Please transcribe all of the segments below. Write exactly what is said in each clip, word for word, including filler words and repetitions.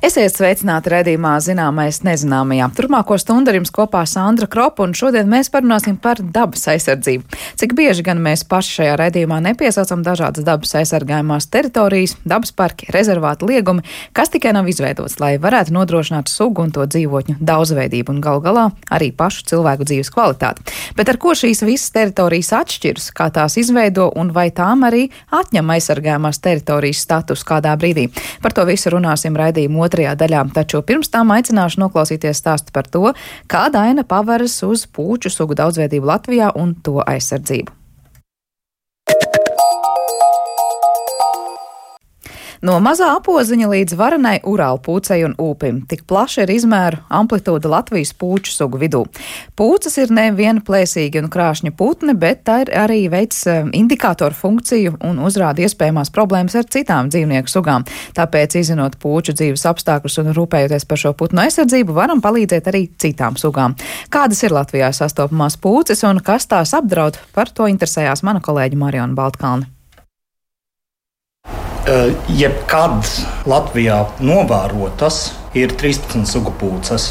Esiet sveicināti raidījumā Zināmais nezināmajā. Turpmāko stundu ar jums kopā Sandra Kropa, un šodien mēs parunāsim par dabas aizsardzību. Cik bieži gan mēs paši šajā raidījumā nepiesaucam dažādas dabas aizsargājumās teritorijas, dabas parki, rezervāti, liegumi, kas tikai nav izveidots, lai varētu nodrošināt sugu un to dzīvotņu daudzveidību un gal galā arī pašu cilvēku dzīves kvalitāti. Bet ar ko šīs visas teritorijas atšķiras, kā tās izveido un vai tām arī atņem aizsargājumās teritorijas status kādā brīdī? Par to visu runāsim raidījumu otrajā daļā, taču pirms tam aicināšu noklausīties stāstu par to, kā daina paveras uz pūču sugu daudzveidību Latvijā un to aizsardzību. No mazā apoziņa līdz varenai urālu pūcei un ūpim. Tik plaša ir izmēru amplitūda Latvijas pūču sugu vidū. Pūces ir nevien plēsīgi un krāšņi putni, bet tā ir arī veids indikātoru funkciju un uzrāda iespējamās problēmas ar citām dzīvnieku sugām. Tāpēc, izzinot pūču dzīves apstākļus un rūpējoties par šo putnu aizsardzību, varam palīdzēt arī citām sugām. Kādas ir Latvijā sastopamās pūces un kas tās apdraud? Par to interesējās mana kolēģe Mariona Baltkalne. Jebkad Latvijā novērotas ir trīspadsmit sugu pūces.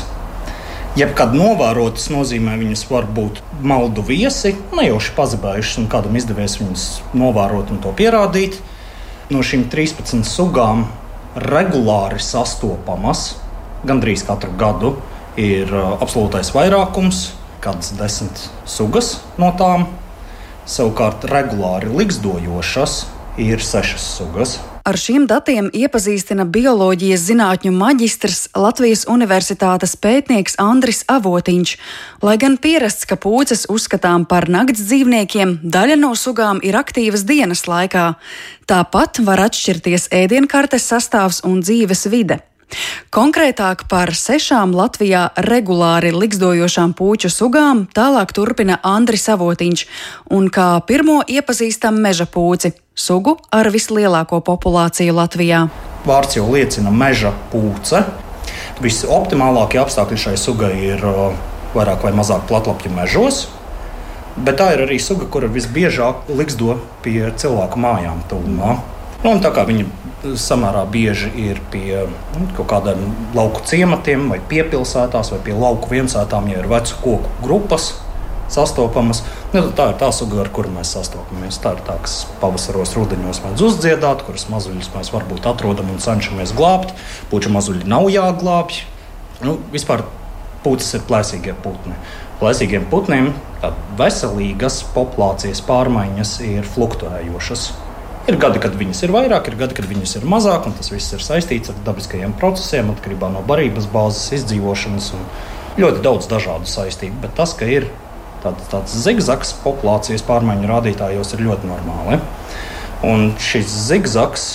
Jebkad novērotas nozīmē, viņas var būt maldu viesi, nejauši pazibējušas, un kādam izdevies viņas novērot un to pierādīt. No šīm trīspadsmit sugām regulāri sastopamas, gandrīz katru gadu, ir absolūtais vairākums, kādas desmit sugas no tām. Savukārt regulāri ligzdojošas ir sešas sugas. Ar šiem datiem iepazīstina bioloģijas zinātņu maģistrs Latvijas Universitātes pētnieks Andris Avotiņš. Lai gan pierasts, ka pūces uzskatām par nakts dzīvniekiem, daļa no sugām ir aktīvas dienas laikā. Tāpat var atšķirties ēdienkartes sastāvs un dzīves vide. Konkrētāk par sešām Latvijā regulāri ligzdojošām pūču sugām tālāk turpina Andris Avotiņš, un kā pirmo iepazīstam meža pūci, sugu ar vislielāko populāciju Latvijā. Vārds jau liecina meža pūce. Visoptimālākie apstākļi šai sugai ir vairāk vai mazāk platlapju mežos, bet tā ir arī suga, kura visbiežāk ligzdo pie cilvēku mājām tuvumā. Nu, un tā kā viņi samērā bieži ir pie nu, kaut kādiem lauku ciematiem vai piepilsētās vai pie lauku viensētām, ja ir vecu koku grupas sastopamas, nu, tā ir tā suga, ar kuru mēs sastopamies. Tā ir tā, kas pavasaros, rudeņos mēdz uzdziedāt, kuras mazuļus mēs varbūt atrodam un cenšamies glābt. Pūču mazuļi nav jāglābj. Nu, vispār pūces ir plēsīgie putni. Plēsīgiem putniem veselīgas populācijas pārmaiņas ir fluktuējošas. Ir gadi, kad viņas ir vairāk, ir gadi, kad viņas ir mazāk, un tas viss ir saistīts ar dabiskajiem procesiem, atkarībā no barības bāzes, izdzīvošanas un ļoti daudz dažādu saistību. Bet tas, ka ir tāds, tāds zigzags populācijas pārmaiņu rādītājos, ir ļoti normāli. Un šis zigzags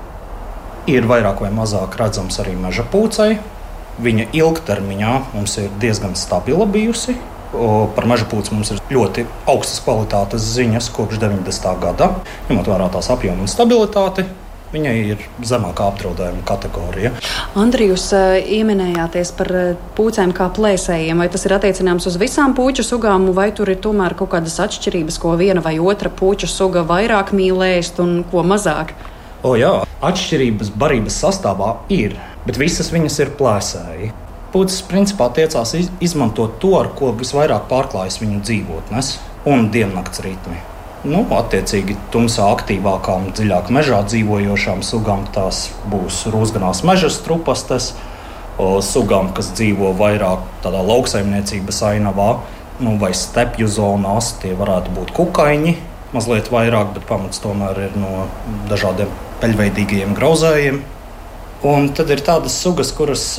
ir vairāk vai mazāk redzams arī meža pūcei. Viņa ilgtermiņā mums ir diezgan stabila bijusi. Par meža pūci mums ir ļoti augstas kvalitātes ziņas kopš deviņdesmitā gada. Ņemot vērā tās apjomu un stabilitāti, viņai ir zemākā apdraudējuma kategorija. Andri, jūs uh, ieminējāties par pūcēm kā plēsējiem. Vai tas ir attiecināms uz visām pūču sugām, vai tur ir tomēr kaut kādas atšķirības, ko viena vai otra pūču suga vairāk mīl ēst un ko mazāk? O jā, atšķirības barības sastāvā ir, bet visas viņas ir plēsēji. Pūces principā tiecās izmantot to, ar ko visvairāk pārklājas viņu dzīvotnes un diennakts ritmi. Nu, attiecīgi, tumsā aktīvākām, dziļāk mežā dzīvojošām sugām tās būs rūzganās meža strupastes, sugām, kas dzīvo vairāk tādā lauksaimniecības ainavā, nu, vai stepju zonās, tie varētu būt kukaiņi, mazliet vairāk, bet pamats tomēr ir no dažādiem peļveidīgajiem grauzējiem. Un tad ir tādas sugas, kuras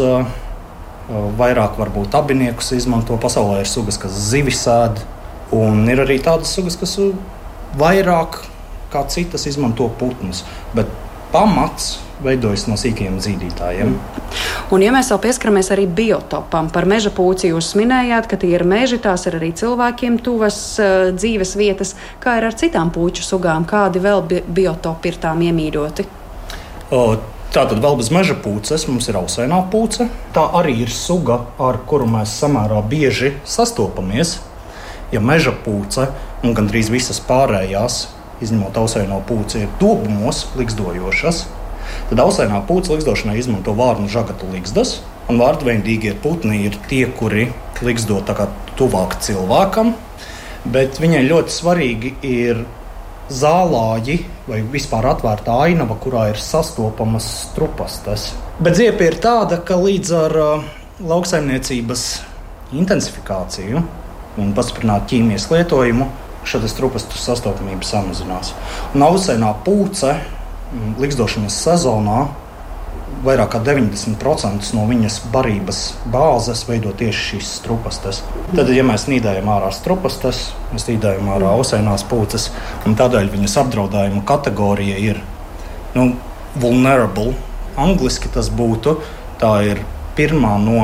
vairāk varbūt abiniekus izmanto. Pasaulē ir sugas, kas zivis ēd, un ir arī tādas sugas, kas vairāk kā citas izmanto putnus. Bet pamats veidojas no sīkajiem zīdītājiem. Un ja mēs vēl pieskaramies arī biotopam, par meža pūci jūs minējāt, ka tie ir meži, tās ir arī cilvēkiem tuvas uh, dzīves vietas. Kā ir ar citām pūču sugām? Kādi vēl bi- biotopi ir tām iemīļoti? O, Tātad vēl bez meža pūces mums ir ausainā pūce. Tā arī ir suga, ar kuru mēs samērā bieži sastopamies. Ja meža pūce un gandrīz visas pārējās, izņemot ausaino pūci, ir dobumos ligzdojošas, Tad ausainā pūces ligzdošanai izmanto vārnu žagatu ligzdas, un vārdveidīgie putni ir tie, kuri ligzdo tā kā tuvāk cilvēkam, bet viņai ļoti svarīgi ir zālāji vai vispār atvērta ainava, kurā ir sastopamas strupastes. Bet ziepa ir tāda, ka līdz ar uh, lauksaimniecības intensifikāciju un pastiprinātu ķīmijas lietojumu šāda strupastu sastopamība samazinās. Un ausainā pūce ligzdošanas sezonā vairāk kā deviņdesmit procenti no viņas barības bāzes veido tieši šīs strupastes. Tad, ja mēs nīdējam ārā strupastes, mēs nīdējam ārā ausainās pūces, un tādēļ viņas apdraudējuma kategorija ir nu, vulnerable. Angliski tas būtu, tā ir pirmā no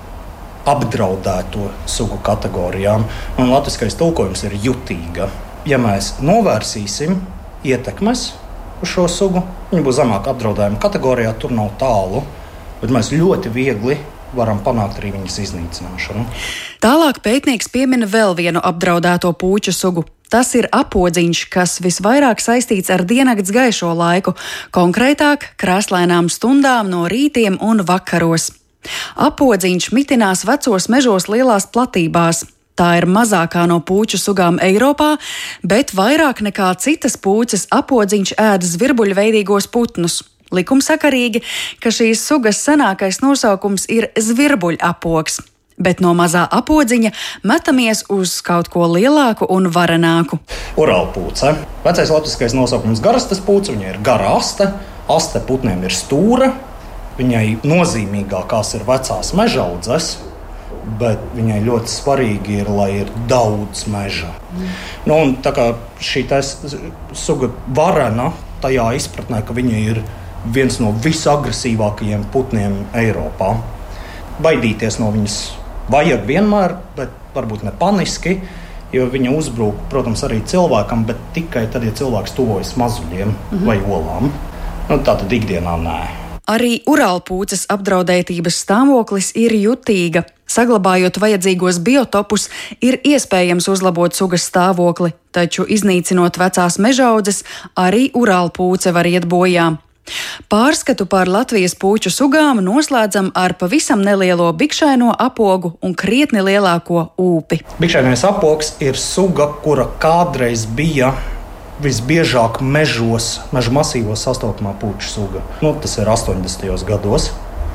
apdraudēto sugu kategorijām, un latviskais tulkojums ir jutīga. Ja mēs novērsīsim ietekmes uz šo sugu, viņa būs zemāk apdraudējuma kategorijā, tur nav tālu, bet mēs ļoti viegli varam panākt arī viņas iznīcināšanu. Tālāk pētnieks piemina vēl vienu apdraudēto puču sugu. Tas ir apodziņš, kas visvairāk saistīts ar diennakts gaišo laiku, konkrētāk krāslainām stundām no rītiem un vakaros. Apodziņš mitinās vecos mežos lielās platībās. Tā ir mazākā no puču sugām Eiropā, bet vairāk nekā citas puces apodziņš ēd zvirbuļveidīgos putnus. Likumsakarīgi, ka šīs sugas senākais nosaukums ir zvirbuļapogs, bet no mazā apodziņa metamies uz kaut ko lielāku un varenāku. Urālpūce. Vecais latviskais nosaukums garastes pūce, viņai ir gara aste, aste putniem ir stūra, viņai nozīmīgākās ir vecās mežaudzes, bet viņai ļoti svarīgi ir, lai ir daudz meža. Mm. Nu, un tā kā šī suga varena tajā izpratnē, ka viņa ir viens no visagresīvākajiem putniem Eiropā. Baidīties no viņas vajag vienmēr, bet varbūt ne paniski, jo viņa uzbrūk, protams, arī cilvēkam, bet tikai tad, ja cilvēks tuvojas mazuļiem mm-hmm. vai olām. Nu, tā tad ikdienā nē. Arī urālpūces apdraudētības stāvoklis ir jutīga. Saglabājot vajadzīgos biotopus, ir iespējams uzlabot sugas stāvokli, taču iznīcinot vecās mežaudzes, arī urālpūce var iet bojā. Pārskatu par Latvijas puču sugām noslēdzam ar pavisam nelielo bikšaino apogu un krietni lielāko ūpi. Bikšainais apogs ir suga, kura kādreiz bija visbiežāk mežos, meža masīvos sastopamā puču suga. Nu, tas ir astoņdesmitajos gados.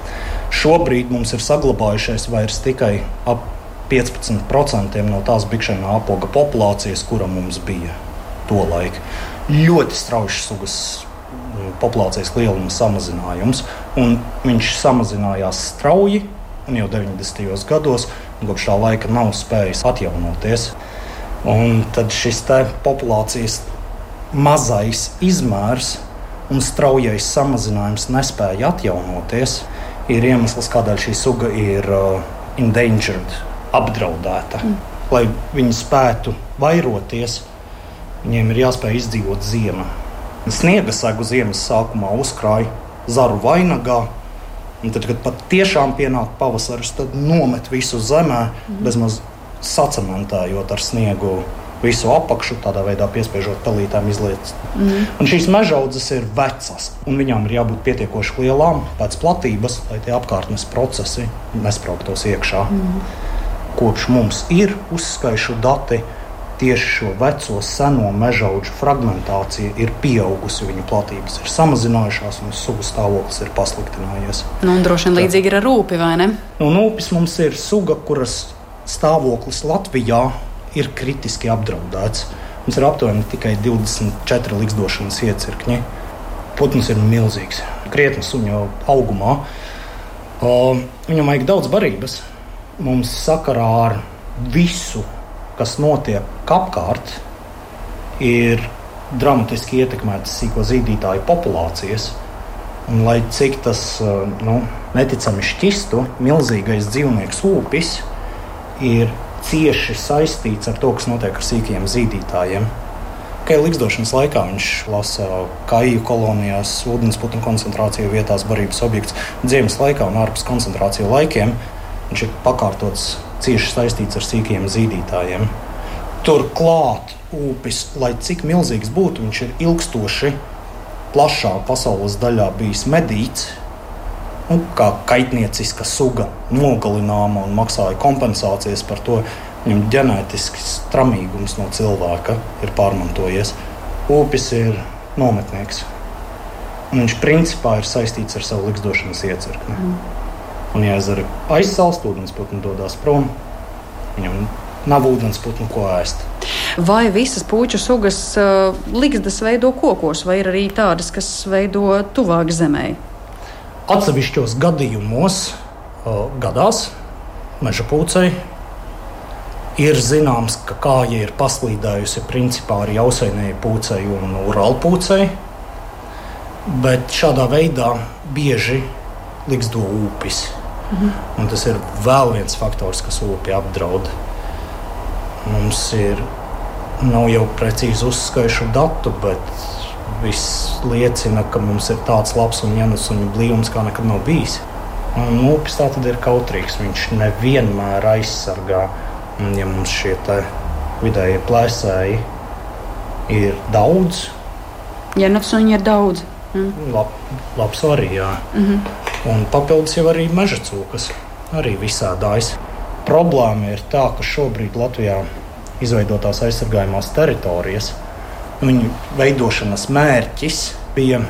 Šobrīd mums ir saglabājušies vairs tikai ap piecpadsmit procenti no tās bikšainā apoga populācijas, kura mums bija tolaik. Ļoti strauji sugas populācijas lieluma samazinājums, un viņš samazinājās strauji, un jau deviņdesmitajos gados, un kopš tā laika nav spējis atjaunoties. Un tad šis te populācijas mazais izmērs un straujais samazinājums nespēja atjaunoties, ir iemesls, kādēļ šī suga ir uh, endangered, apdraudēta. Mm. Lai viņi spētu vairoties, viņiem ir jāspēj izdzīvot ziema. Sniega segu ziemas sākumā uzkrāja zaru vainagā, un tad, kad pat tiešām pienāk pavasaris, tad nomet visu zemē, mm. bezmaz sacementējot ar sniegu visu apakšu, tādā veidā piespiežot pelītēm izliet. Mm. Un šīs mežaudzes ir vecas, un viņām ir jābūt pietiekoši lielām pēc platības, lai tie apkārtnes procesi nesprauktos iekšā. Mm. Kopš mums ir uzskaišu dati, tieši šo veco seno mežaudžu fragmentācija ir pieaugusi, viņu platības ir samazinājušās un sugu stāvoklis ir pasliktinājies. Nu, un droši vien līdzīgi ir ar ūpi, vai ne? Nu, ūpis mums ir suga, kuras stāvoklis Latvijā ir kritiski apdraudēts. Mums ir aptuveni tikai divdesmit četri ligzdošanas iecirkņi. Putns ir milzīgs, krietni suņa augumā. Uh, viņam vajag daudz barības. Mums sakarā ar visu, kas notiek apkārt, ir dramatiski ietekmētas sīko zīdītāju populācijas. Un, lai cik tas uh, nu, neticami šķistu, milzīgais dzīvnieks ūpis ir cieši saistīts ar to, kas notiek ar sīkajiem zīdītājiem. Kai ligzdošanas laikā viņš lasa kaiju kolonijās, ūdensputnu koncentrāciju vietās, barības objekts. Ziemas laikā un ārpus koncentrāciju laikiem viņš ir pakārtots cieši saistīts ar sīkajiem zīdītājiem. Turklāt ūpis, lai cik milzīgs būtu, viņš ir ilgstoši plašā pasaules daļā bijis medīts, nu, kā kaitnieciska suga, nogalināma un maksāja kompensācijas par to. Viņam ģenētisks tramīgums no cilvēka ir pārmantojies. Upis ir nometnieks. Un viņš principā ir saistīts ar savu liksdošanas iecirkni. Mm. Un, ja ezera aizsalst, ūdensputni dodas prom, viņam nav ūdensputnu, ko ēst. Vai visas puķu sugas uh, liksdas veido kokos, vai ir arī tādas, kas veido tuvāk zemē? Atsevišķos gadījumos uh, gadās meža pūcei. Ir zināms, ka kāja ir paslīdējusi principā ar jausēnēju pūcei un urālu pūcei, bet šādā veidā bieži liksdo upis. Mhm. Un tas ir vēl viens faktors, kas upi apdraud. Mums ir, nav jau precīzi uzskaišu datu, bet viss liecina, ka mums ir tāds labs un ienesumu blīvums, kā nekad nav bijis. Un upis tā tad ir kautrīgs, viņš nevienmēr aizsargā. Un, ja mums šie vidēji plēsēji ir daudz, ienesumu ir daudz. Mm. Lab, labs arī, jā. Mm-hmm. Un papildus jau arī meža cūkas, arī visādājas. Problēma ir tā, ka šobrīd Latvijā izveidotās aizsargājumās teritorijas, viņu veidošanas mērķis bija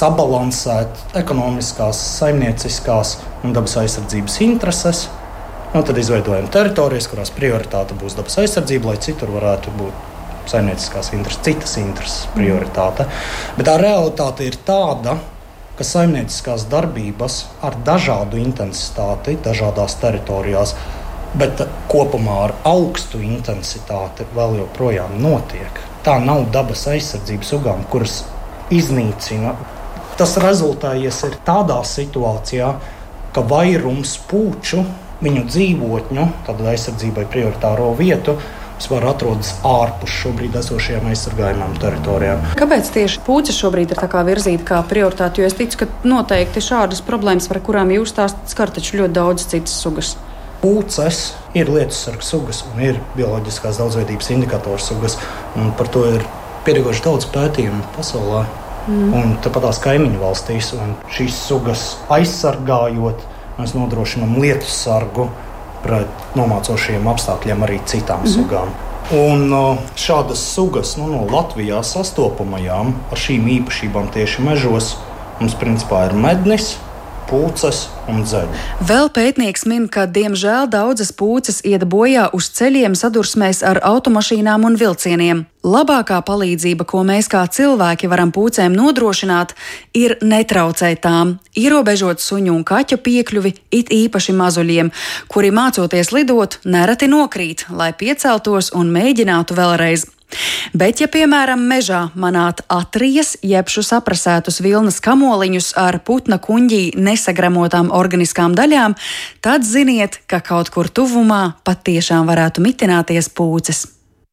sabalansēt ekonomiskās, saimnieciskās un dabas aizsardzības intereses. Un tad izveidojam teritorijas, kurās prioritāte būs dabas aizsardzība, lai citur varētu būt saimnieciskās intereses, citas intereses prioritāte. Bet tā realitāte ir tāda, ka saimnieciskās darbības ar dažādu intensitāti dažādās teritorijās, bet kopumā ar augstu intensitāti vēl joprojām notiek. Tā nav dabas aizsardzības sugām, kuras iznīcina. Tas rezultējies ir tādā situācijā, ka vairums puču viņu dzīvotņu, tad aizsardzībai prioritāro vietu, var atrodas ārpus šobrīd esošajām aizsargājumām teritorijām. Kāpēc tieši puķa šobrīd ir tā kā virzīta kā prioritāte? Jo es ticu, ka noteikti šādas problēmas, par kurām jūs stāstat, skar taču ļoti daudz citas sugas. Pūces ir lietussargu sugas un ir bioloģiskās daudzveidības indikatoru sugas. Un par to ir pietiekoši daudz pētījumu pasaulē. Mm. Un tāpatās kaimiņu valstīs. Un šīs sugas aizsargājot, mēs nodrošinām lietussargu pret nomācošiem apstākļiem arī citām mm-hmm. sugām. Un šādas sugas nu, no Latvijā sastopamajām ar šīm īpašībām tieši mežos mums principā ir mednis, pūces un dzeļi. Vēl pētnieks min, ka diemžēl daudzas pūces iet bojā uz ceļiem sadursmēs ar automašīnām un vilcieniem. Labākā palīdzība, ko mēs kā cilvēki varam pūcēm nodrošināt, ir netraucēt tām, ierobežot suņu un kaķu piekļuvi it īpaši mazuļiem, kuri mācoties lidot nereti nokrīt, lai pieceltos un mēģinātu vēlreiz. Bet, ja, piemēram, mežā manāt atrijas, jebšu saprasētus vilnas kamoliņus ar putna kuņģī nesagramotām organiskām daļām, tad ziniet, ka kaut kur tuvumā patiešām varētu mitināties pūces.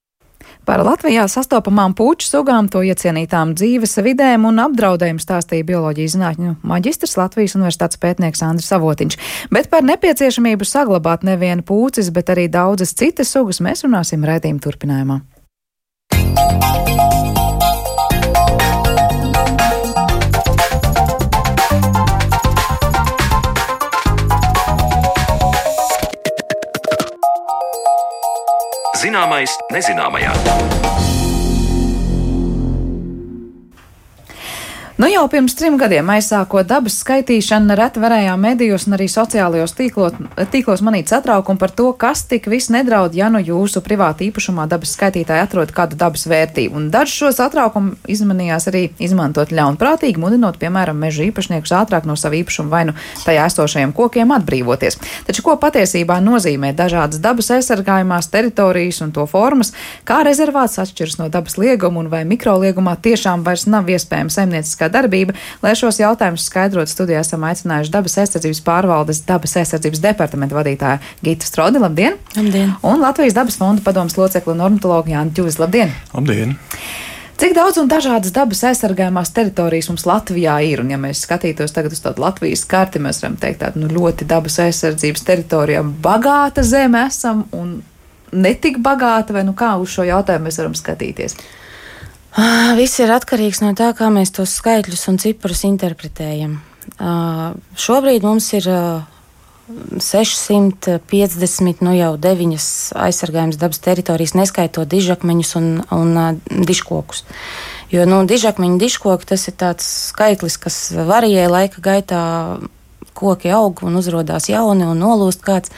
Par Latvijā sastopamām puču sugām, to iecienītām dzīves vidēm un apdraudējumu stāstīja bioloģijas zinātņu maģistrs Latvijas Universitātes pētnieks Andris Avotiņš. Bet par nepieciešamību saglabāt nevienu pūces, bet arī daudzas citas sugas mēs runāsim raidījuma turpinājumā. Zināmais nezināmajā. Nu jau pirms trim gadiem aizsākot dabas skaitīšanu, reti varējām medijos un arī sociālajos tīklos, tīklos manīt satraukumu par to, kas tik viss nedraud, ja nu jūsu privāti īpašumā dabas skaitītāji atrod kādu dabas vērtību. Un daži šo satraukumu izmanījās arī izmantot ļaunprātīgi, mudinot, piemēram, meža īpašniekus ātrāk no sava īpašuma vai nu tajā esošajiem kokiem atbrīvoties. Taču ko patiesībā nozīmē dažādas dabas aizsargājumās teritorijas un to formas, kā rezervāts atšķiras no dabas lieguma un vai mikroliegumā tiešām vairs nav iespējama saimnieciskā darbība, lai šos jautājumus skaidrot, studijā esam aicinājuši dabas aizsardzības pārvaldes dabas aizsardzības departamenta vadītāju Gitu Strodi, labdien! Labdien! Un Latvijas dabas fonda padomes locekli un ornitologu Jāni Ķuzi, labdien! Labdien! Cik daudz un dažādas dabas aizsargājumās teritorijas mums Latvijā ir? Un ja mēs skatītos tagad uz tādu Latvijas karti, mēs varam teikt tādu nu, ļoti dabas aizsardzības teritorijā bagāta zeme esam un netik bagāta, vai nu kā uz šo jautājumu mēs varam skatīties? Viss ir atkarīgs no tā, kā mēs tos skaitļus un ciparus interpretējam. Šobrīd mums ir sešsimt piecdesmit, nu jau deviņas aizsargājamas dabas teritorijas, neskaitot dižakmeņus un, un dižkokus. Jo nu, dižakmeņu dižkoki tas ir tāds skaitlis, kas varīja laika gaitā, koki aug un uzrodās jauni un nolūst kāds.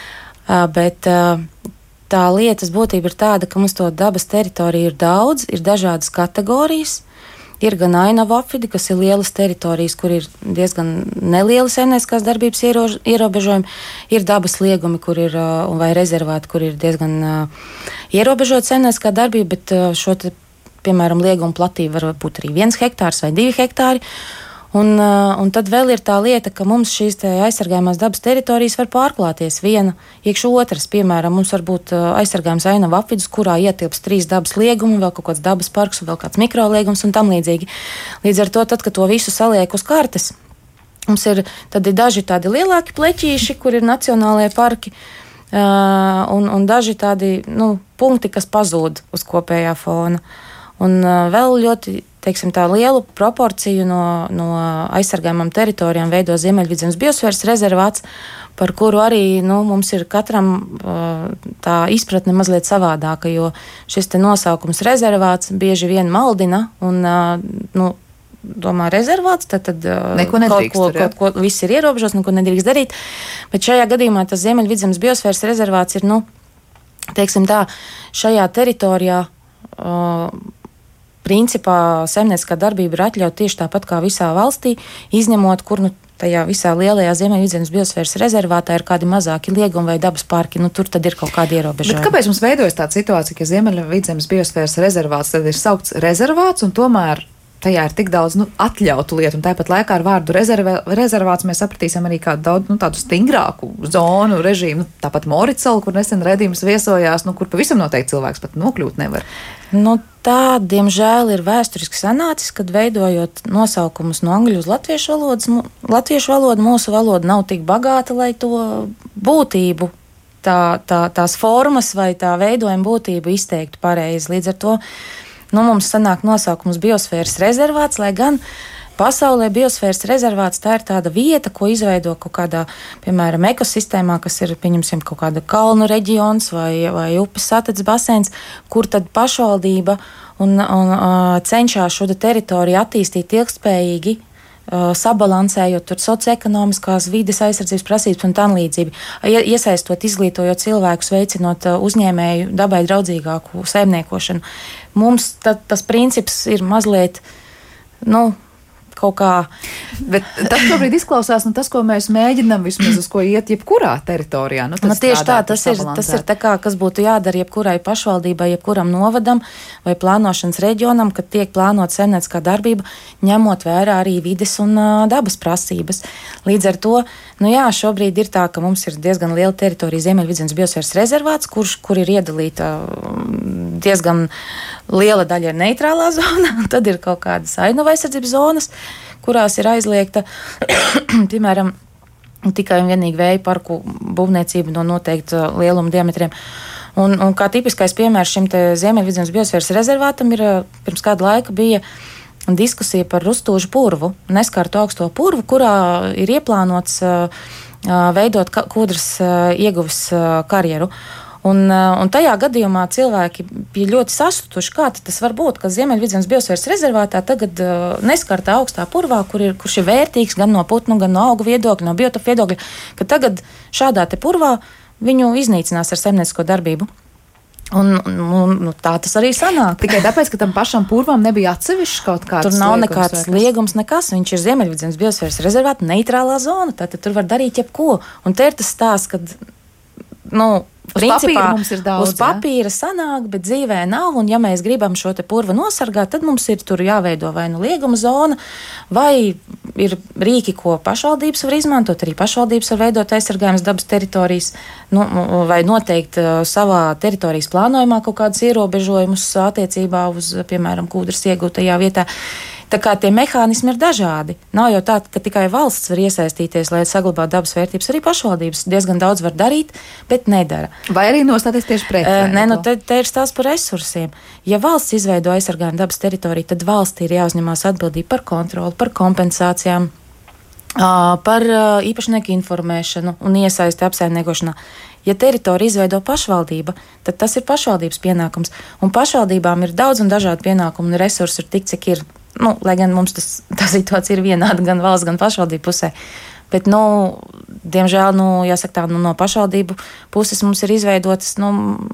Bet tā lietas būtība ir tāda, ka mums to dabas teritoriju ir daudz, ir dažādas kategorijas. Ir gan ainavu apvidi, kas ir lielas teritorijas, kur ir diezgan nelieli saimnieciskās darbības ierož, ierobežojumi. Ir dabas liegumi, kur ir, vai rezervāti, kur ir diezgan uh, ierobežota saimnieciskā darbība, bet uh, šo, te, piemēram, liegumu platība var būt arī viens hektārs vai divi hektāri. Un, uh, un tad vēl ir tā lieta, ka mums šīs aizsargājumās dabas teritorijas var pārklāties viena iekš otras. Piemēram, mums var būt uh, aizsargājums ainavu apvidus, kurā ietilps trīs dabas liegumi, vēl kaut kāds dabas parks, vēl kāds mikroliegums un tam līdzīgi. Līdz ar to, tad, kad to visu saliek uz kartes, mums ir, tad ir daži tādi lielāki pleķīši, kur ir nacionālajie parki, uh, un, un daži tādi nu, punkti, kas pazūd uz kopējā fona. Un uh, vēl ļoti teiksim, tā lielu proporciju no, no aizsargājumām teritorijām veido Ziemeļvidzemes biosfēras rezervāts, par kuru arī nu, mums ir katram uh, tā izpratne mazliet savādāka, jo šis te nosaukums rezervāts bieži vien maldina un, uh, nu, domā rezervāts, tad, tad neko nedrīkst, kaut ko, kaut ko viss ir ierobežots, neko nedrīkst darīt, bet šajā gadījumā tas Ziemeļvidzemes biosfēras rezervāts ir, nu, teiksim tā, šajā teritorijā uh, principā saimnieciskā darbība ir atļauta tieši tāpat kā visā valstī, izņemot, kur nu, tajā visā lielajā Ziemeļvidzemes biosfēras rezervātā ir kādi mazāki liegumi vai dabas parki, nu tur tad ir kaut kādi ierobežojumi. Bet kāpēc mums veidojas tāda situācija, ka Ziemeļvidzemes biosfēras rezervāts tad ir saukts rezervāts un tomēr tajā ir tik daudz nu, atļautu lietu, un tāpat laikā ar vārdu rezervē, rezervāts mēs sapratīsim arī kādu daudz nu, tādu stingrāku zonu režīmu. Nu, tāpat Moricala, kur nesen redzījums viesojās, nu, kur pavisam noteikti cilvēks pat nokļūt nevar. Nu, tā, diemžēl, ir vēsturiski sanācis, kad veidojot nosaukumus no angļu uz latviešu valodas, latviešu valoda, mūsu valoda nav tik bagāta, lai to būtību, tā, tā, tās formas vai tā veidojuma būtību izteiktu pareizi. Līdz ar to nu, mums sanāk nosaukums biosfēras rezervāts, lai gan pasaulē biosfēras rezervāts tā ir tāda vieta, ko izveido kaut kādā, piemēram, ekosistēmā, kas ir, pieņemsim, kaut kāda kalnu reģions vai, vai upes satecas basēns, kur tad pašvaldība un, un uh, cenšas šo teritoriju attīstīt ilgspējīgi, uh, sabalansējot tur socioekonomiskās vides aizsardzības prasības un tam līdzīgi, iesaistot, izglītojot cilvēkus, veicinot uh, uzņēmēju dabai draudzīgāku saimniekošanu. Mums tad, tas princips ir mazliet, nu, kaut kā. Bet tas šobrīd izklausās, nu, tas, ko mēs mēģinām vismaz uz ko iet jebkurā teritorijā. Nu, nu, tieši tā, tas ir, tas ir tā kā, kas būtu jādara jebkurai pašvaldībai, jebkuram novadam vai plānošanas reģionam, kad tiek plānot saimnieciskā darbība, ņemot vērā arī vides un uh, dabas prasības. Līdz ar to, nu jā, šobrīd ir tā, ka mums ir diezgan liela teritorija Ziemeļvidzemes biosfēras rezervāts, kurš, kur ir iedalīta diezgan liela daļa ir neitrālā zona, un tad ir kaut kādas ainavu aizsardzības zonas, kurās ir aizliegta, piemēram, tikai un vienīgi vēja parku būvniecība no noteikta lieluma diametriem. Un, un kā tipiskais piemērs šim te Ziemeļvidzemes biosfēras rezervātam ir, pirms kāda laika bija diskusija par Rustūžu purvu, neskartu augsto purvu, kurā ir ieplānots uh, veidot kūdras uh, ieguves uh, karjeru. Un, un tajā gadījumā cilvēki bija ļoti sastutuši, kā tas var būt, ka Ziemeļvidzemes biosfēras rezervātā tagad uh, neskartā augstā purvā, kur ir, kurš ir vērtīgs gan no putnu, gan no augu viedokļa, no biotopu viedokļa, ka tagad šādā te purvā viņu iznīcinās ar saimniecisko darbību. Un, un, nu, tā tas arī sanāk. Tikai tāpēc, ka tam pašam purvam nebija atsevišķs kaut kāds liegums. Tur nav nekāds liegums, nekas. Viņš ir Ziemeļvidzemes biosfēras rezervāta neitrālā zona, tātad tur var darīt jebko. Un te ir tas stāsts, kad, nu, Uz principā, papīra mums ir daudz. Uz papīra sanāk, bet dzīvē nav, un ja mēs gribam šo te purvu nosargāt, tad mums ir tur jāveido vai nu lieguma zona, vai ir rīki, ko pašvaldības var izmantot, arī pašvaldības var veidot aizsargājumas dabas teritorijas, nu, vai noteikt uh, savā teritorijas plānojumā kaut kādus ierobežojumus attiecībā uz, piemēram, kūdras iegūtajā vietā. Tā kā tie mehānismi ir dažādi. Nav jau tā, ka tikai valsts var iesaistīties, lai saglabātu dabas vērtības. Arī pašvaldības diezgan daudz var darīt, bet nedara. Vai arī nostāties tieši pretī? Nē, nu te, te ir stāsts par resursiem. Ja valsts izveido aizsargājumu dabas teritoriju, tad valstī ir jāuzņemās atbildība par kontroli, par kompensācijām, par īpašnieku informēšanu un iesaisti apsaimniekošanā. Ja teritoriju izveido pašvaldība, tad tas ir pašvaldības pienākums. Un pašvaldībām ir daudz un dažādi pienākumi, un resursi ir tik, cik ir. Nu, lai gan mums tas, tā situācija ir vienāda gan valsts, gan pašvaldību pusē. Bet, nu, diemžēl, nu, jāsaka tā, nu, no pašvaldību puses mums ir izveidotas, nu,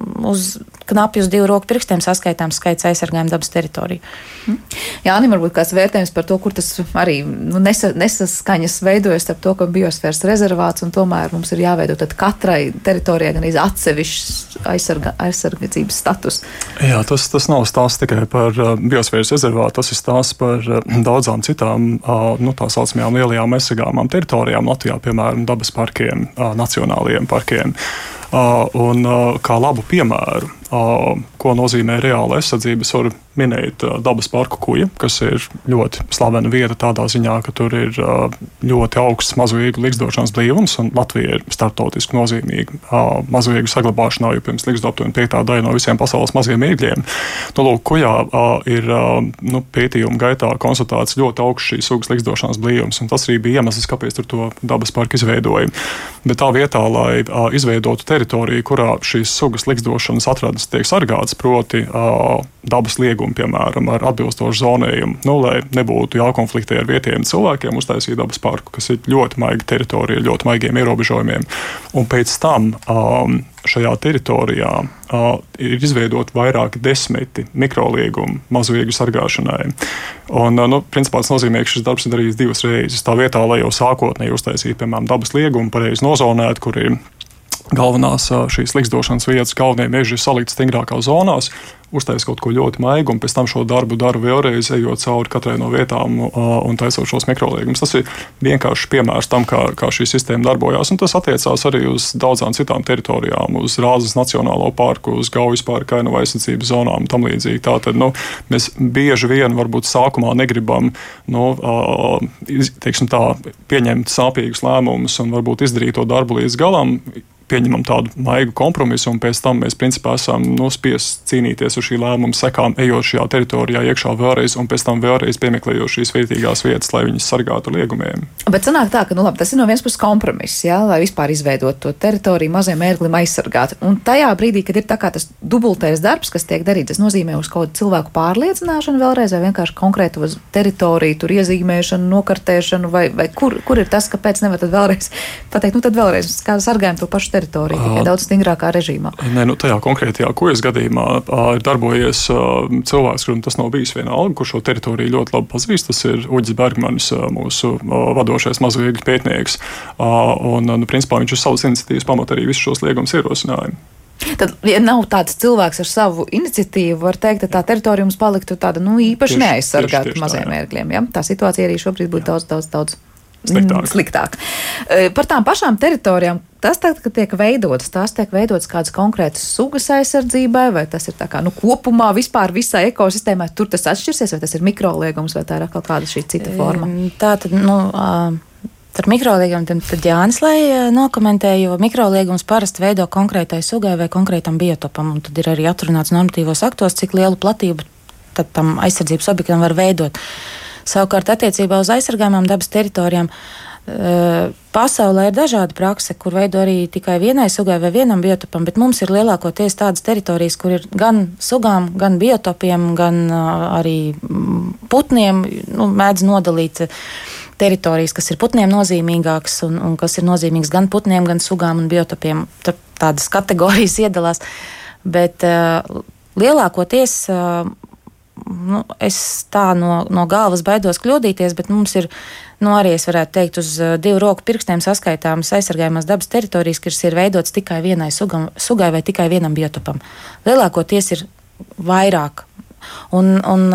uz knapi uz divu roku pirkstiem saskaitāms skaits aizsargājumu dabas teritoriju. Mm. Jā, Anim, varbūt kāds vērtējums par to, kur tas arī nu, nesa, nesaskaņas veidojas starp to, ka biosfēras rezervāts un tomēr mums ir jāveido tad katrai teritorijai gan atsevišķs aizsarga, aizsargācības status. Jā, tas, tas nav stāsts tikai par uh, biosfēras rezervātu, tas ir stāsts par uh, daudzām citām, uh, nu, tā saucamajām lielajām aizsargāmām teritorijām Latvijā, piemēram, dabas parkiem, uh, nacionālajiem parkiem. Uh, un uh, kā labu piemēru, uh, ko nozīmē reāla aizsardzība, es varu minēt uh, dabas parku Kuja, kas ir ļoti slavena vieta tādā ziņā, ka tur ir uh, ļoti augsts mazvīgu likstošanas blīvums, un Latvija ir starptautiski nozīmīga uh, mazvīgu saglabāšanā, jo pirms liksto aptuveni piektā daļa no visiem pasaules maziem mīgļiem. Nu, lūk, Kujā uh, ir uh, nu, pētījuma gaitā konstatēts ļoti augsts šīs sugas likstošanas blīvums, un tas arī bija iemesls, kāpēc tur to dabas parku izveidoja. Bet tā vietā, lai uh, izveidotu teritoriju, kurā šīs sugas likstošanas atradas tiek sargātas, proti uh, dabas liegumi, piemēram, ar atbilstošu zonējumu, nu, lai nebūtu jākonfliktē ar vietējiem cilvēkiem, uztaisīja dabas parku, kas ir ļoti maiga teritorija, ļoti maigiem ierobežojumiem. Un pēc tam um, šajā teritorijā uh, ir izveidot vairāki desmiti mikroliegumi mazvīgu sargāšanai. Un, uh, nu, principā tas nozīmē, ka šis darbs ir darīts divas reizes. Tā vietā, lai jau sākotnēji uztaisītu, piemēram, dabas liegumu, pareizi nozonēt, kur ir galvenās šīs likstošanas vietas, galvenie meži ir salikti stingrākās zonās, uztais kaut ko ļoti maigu, un pēc tam šo darbu daru vēlreiz, ejot cauri katrai no vietām un taisot šos mikroliegumus. Tas ir vienkārši piemērs tam, kā, kā šī sistēma darbojās, un tas attiecās arī uz daudzām citām teritorijām, uz Rāzes Nacionālo parku, uz Gaujas parka, Ainavu aizsardzības zonām un tam līdzīgi. Tātad, nu, mēs bieži vien varbūt sākumā negribam, nu, teiksim tā, pieņemt sāpīgus lēmumus un varbūt izdarīt to darbu līdz galam, pieņemam tādu maigu kompromisu, un pēc tam mēs principā esam nu, spiest cīnīties ar šī lēmuma sekām, ejot šajā teritorijā iekšā vēlreiz, un pēc tam vēlreiz piemeklējot šīs vērtīgās vietas, lai viņas sargātu liegumiem. Bet sanāk tā, ka nu, labi, tas ir no vienas puses kompromiss, jā, lai vispār izveidot to teritoriju maziem ērglim aizsargāt. Un tajā brīdī, kad ir tā kā tas dubultais darbs, kas tiek darīts, tas nozīmē uz kaut kādu cilvēku pārliecināšanu vēlreiz, vai vienkārši konkrētu uz teritoriju, tur iezīmēšanu, nokartēšanu, vai, vai kur, kur ir tas, kāpēc nevar tad vēlreiz pateikt, nu tad vēlreiz, kā sargājam to pašu teritoriju, tikai daudz stingrākā režīmā. Nē, nu tajā konkrētajā Kujas gadījumā ir darbojies cilvēks, kuram tas nav bijis vienalga, kurš šo teritoriju ļoti labi pazīst. Tas ir Uģis Bergmanis, mūsu vadošais mazvīgļu pētnieks. Un, nu, principā, viņš uz savas iniciatīvas pamata arī visus šos liegumus ierosināja. Tad, ja nav tāds cilvēks ar savu iniciatīvu, var teikt, ka tā teritorija mums paliktu tāda, nu, īpaši neaizsargāta maziem ērgļiem. Ja? Tā situācija arī šobrīd būtu daudz, daudz, daudz sliktāk. sliktāk. Par tām pašām teritorijām, tas tagad, kad tiek veidotas, tās tiek veidotas kādas konkrētas sugas aizsardzībai, vai tas ir tā kā, nu, kopumā vispār visā ekosistēmā, tur tas atšķirsies, vai tas ir mikroliegums, vai tā ir atkal kāda šī cita forma? Tā tad, nu, par mikroliegumiem tad Jānis, lai nokomentē, jo mikroliegums parasti veido konkrētai sugai vai konkrētam biotopam, un tad ir arī atrunāts normatīvos aktos, cik lielu platību tad tam aizsardzības objektam var veidot. Savukārt attiecībā uz aizsargājumām dabas teritorijām pasaulē ir dažāda prakse, kur veido arī tikai vienai sugai vai vienam biotopam, bet mums ir lielākoties tādas teritorijas, kur ir gan sugām, gan biotopiem, gan arī putniem, nu, mēdz nodalīt teritorijas, kas ir putniem nozīmīgākas un, un kas ir nozīmīgas gan putniem, gan sugām un biotopiem. Tad tādas kategorijas iedalās, bet uh, lielākoties uh, Nu, es tā no, no galvas baidos kļūdīties, bet mums ir, nu, arī es varētu teikt, uz divu roku pirkstiem saskaitāmas aizsargājumās dabas teritorijas, kas ir veidotas tikai vienai sugam, sugai vai tikai vienam biotopam. Lielākoties ir vairāk. Un, un,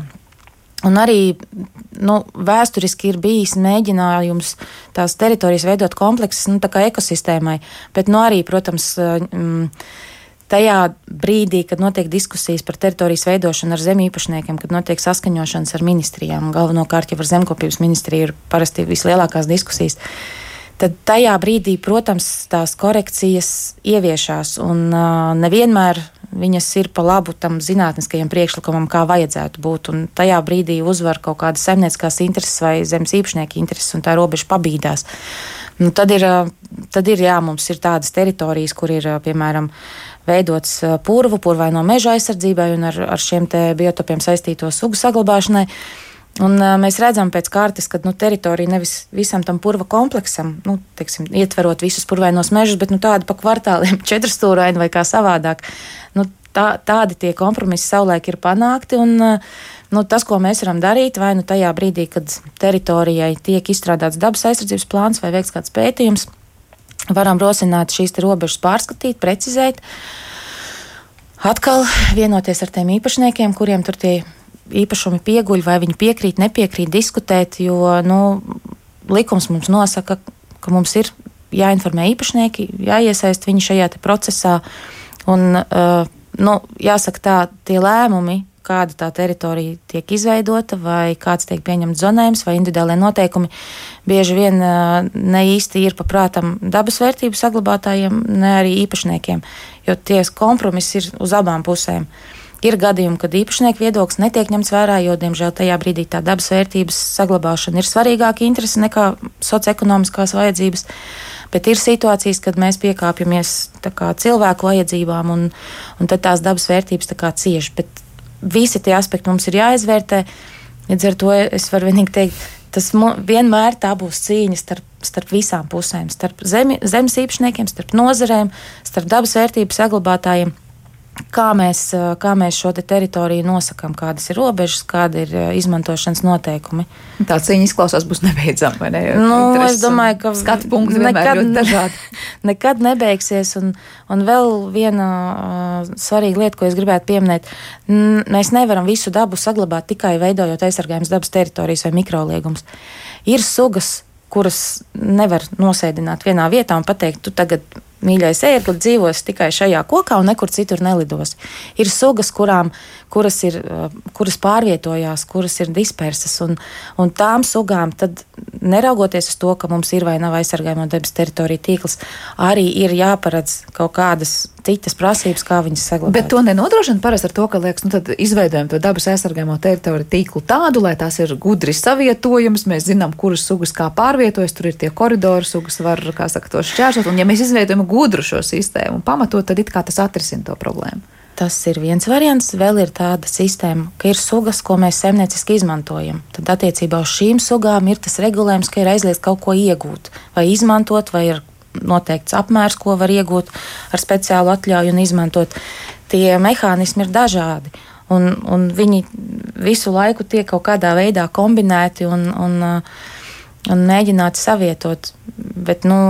un arī nu, vēsturiski ir bijis mēģinājums tās teritorijas veidot kompleksas, nu, tā kā ekosistēmai, bet nu, arī, protams, mm, tajā brīdī, kad notiek diskusijas par teritorijas veidošanu ar zemi īpašniekiem, kad notiek saskaņošanas ar ministrijām, galvenokārt jau ar zemkopības ministriju ir parasti vislielākās diskusijas, tad tajā brīdī, protams, tās korekcijas ieviešās, un uh, nevienmēr viņas ir pa labu tam zinātniskajam priekšlikumam, kā vajadzētu būt, un tajā brīdī uzvar kaut kādas saimnieciskās intereses vai zemes īpašnieka intereses, un tā robeža pabīdās. Nu, tad ir, tad ir, jā, mums ir tādas teritorijas, kur ir, piemēram, veidots purvu, purvaino meža aizsardzībai un ar, ar šiem te biotopiem saistīto sugu saglabāšanai. Un uh, mēs redzam pēc kārtas, ka nu, teritorija nevis visam tam purva kompleksam, nu, teiksim, ietverot visus purvainos mežus, bet nu, tādu pa kvartāliem četrstūraini vai kā savādāk. Nu, tā, tādi tie kompromisi savulaik ir panākti, un uh, nu, tas, ko mēs varam darīt, vai nu tajā brīdī, kad teritorijai tiek izstrādāts dabas aizsardzības plāns vai veikts kāds pētījums, varam rosināt šīs te robežas pārskatīt, precizēt, atkal vienoties ar tiem īpašniekiem, kuriem tur tie īpašumi pieguļ, vai viņi piekrīt, nepiekrīt, diskutēt, jo nu, likums mums nosaka, ka mums ir jāinformē īpašnieki, jāiesaist viņi šajā te procesā, un uh, nu, jāsaka tā, tie lēmumi, kāda tā teritorija tiek izveidota, vai kāds tiek pieņemts zonējums, vai individuālie noteikumi, bieži vien uh, ne īsti ir paprātam dabas vērtību saglabātājiem, ne arī īpašniekiem, jo tie kompromisi ir uz abām pusēm. Ir gadījumi, kad īpašnieku viedoklis netiek ņemts vērā, jo, diemžēl, tajā brīdī tā dabas vērtības saglabāšana ir svarīgāka interese nekā socioekonomiskās vajadzības, bet ir situācijas, kad mēs piekāpjamies tā kā cilvēku vajadzībām, un, un tad tās dabas vērtības tā kā cieš, bet visi tie aspekti mums ir jāizvērtē, līdz ar to es varu vienīgi teikt, tas vienmēr tā būs cīņa starp, starp visām pusēm, starp zemi, zemes īpašniekiem, starp nozarēm, starp dabas vērtību saglabātājiem. Kā mēs, kā mēs šo te teritoriju nosakām, kādas ir robežas, kāda ir izmantošanas noteikumi. Tā cīņa izklausās būs nebeidzama, vai ne? Nu, es domāju, ka skatu punkti vienmēr ļoti dažādi. Nekad nebeigsies, un, un vēl viena uh, svarīga lieta, ko es gribētu pieminēt, n- mēs nevaram visu dabu saglabāt tikai veidojot aizsargājums dabas teritorijas vai mikroliegums. Ir sugas, kuras nevar nosēdināt vienā vietā un pateikt, tu tagad, mīļais ērgli, dzīvos tikai šajā kokā un nekur citur nelidos. Ir sugas, kurām, kuras, ir, kuras pārvietojās, kuras ir dispersas, un, un tām sugām tad, neraugoties uz to, ka mums ir vai nav aizsargājamo dabas teritoriju tīkls, arī ir jāparedz kaut kādas citas prasības, kā viņas saglabāt. Bet to nenodrošina parasti ar to, ka liekas, nu tad izveidojam to dabas aizsargājamo teritoriju tīklu tādu, lai tās ir gudri savietojamas, mēs zinām, kuras sugas kā pārvietojas, tur ir tie koridori, sugas var, kā saka, to šķērsot, un ja mēs izveidojam gudru šo sistēmu un pamatot, tad it kā tas atrisina to problēmu. Tas ir viens variants. Vēl ir tāda sistēma, ka ir sugas, ko mēs saimnieciski izmantojam. Tad attiecībā uz šīm sugām ir tas regulējums, ka ir aizliegts kaut ko iegūt vai izmantot, vai ir noteikts apmērs, ko var iegūt ar speciālu atļauju un izmantot. Tie mehānismi ir dažādi, un, un viņi visu laiku tiek kaut kādā veidā kombinēti un, un, un mēģināti savietot. Bet, nu,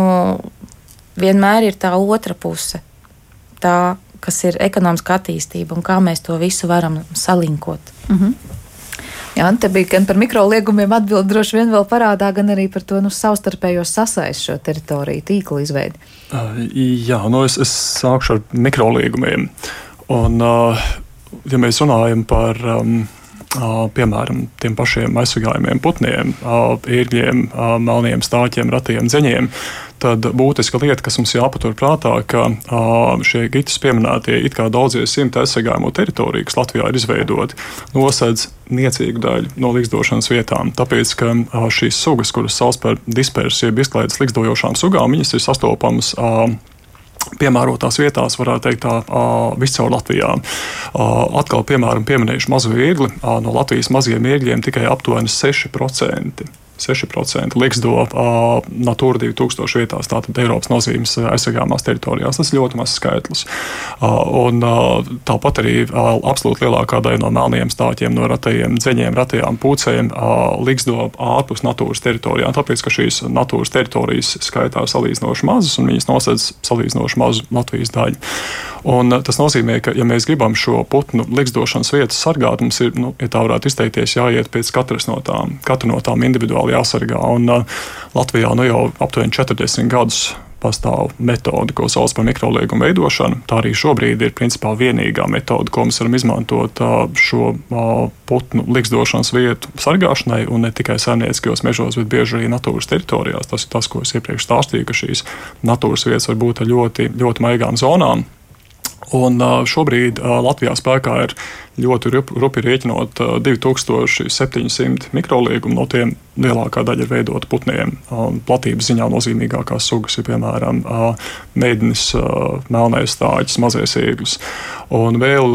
vienmēr ir tā otra puse, tā, kas ir ekonomiska attīstība un kā mēs to visu varam salinkot. Mhm. Jā, te bija gan par mikroliegumiem atbild droši vien vēl parādā, gan arī par to nu, savstarpējo sasaist šo teritoriju tīklu izveidi. Uh, jā, nu es, es sākšu ar mikroliegumiem. Un, uh, ja mēs runājam par, um, uh, piemēram, tiem pašiem aizsargājumiem putniem, uh, ērgļiem, uh, melniem stāķiem, ratiem, dzeņiem, tad būtiska lieta, kas mums jāpatur prātā, ka uh, šie Gitas pieminētie it kā daudzie simti aizsargājumu teritoriju, kas Latvijā ir izveidoti, nosedz niecīgu daļu no likstošanas vietām. Tāpēc, ka uh, šīs sugas, kuras sauc par dispersiju, jeb izklaides likstojošām sugām, viņas ir sastopamas uh, piemērotās vietās, varētu teikt, tā uh, viscaur Latvijā. Uh, atkal, piemēram, pieminējuši mazo ērgli, uh, no Latvijas mazajiem ērgļiem tikai aptuveni seši procenti. seši procenti liksto uh, Natūra divi tūkstoši vietās, tātad Eiropas nozīmes aizsargājumās teritorijās. Tas ir ļoti mazs skaitlis. Uh, un uh, tāpat arī uh, absolūti lielākā daļa no melniem stāķiem, no ratajiem dzeņiem, ratajām pūcēm uh, liksto ārpus Natūras teritorijām, tāpēc, ka šīs Natūras teritorijas skaitā salīdzinoši mazas un viņas nosedz salīdzinoši mazu Latvijas daļu. Un uh, tas nozīmē, ka, ja mēs gribam šo putnu likstošanas vietas sargāt, mums ir, nu, ja tā varētu izteikties, jāiet pēc katras no tām, katru no tām individuāli jāsargā. Un uh, Latvijā nu jau aptuveni četrdesmit gadus pastāv metode, ko sauc par mikroliegumu veidošanu. Tā arī šobrīd ir principā vienīgā metode, ko mēs varam izmantot šo putnu ligzdošanas vietu sargāšanai, un ne tikai saimnieciskajos mežos, bet bieži arī natūras teritorijās. Tas ir tas, ko es iepriekš stāstīju, ka šīs natūras vietas var būt ar ļoti, ļoti maigām zonām. Un šobrīd Latvijā spēkā ir ļoti rupi rēķinot divi tūkstoši septiņi simti mikroliegumu, no tiem lielākā daļa ir veidota putniem. Platības ziņā nozīmīgākās sugas ir piemēram mēdenis, melnais stāķis, mazais ēglis. Un vēl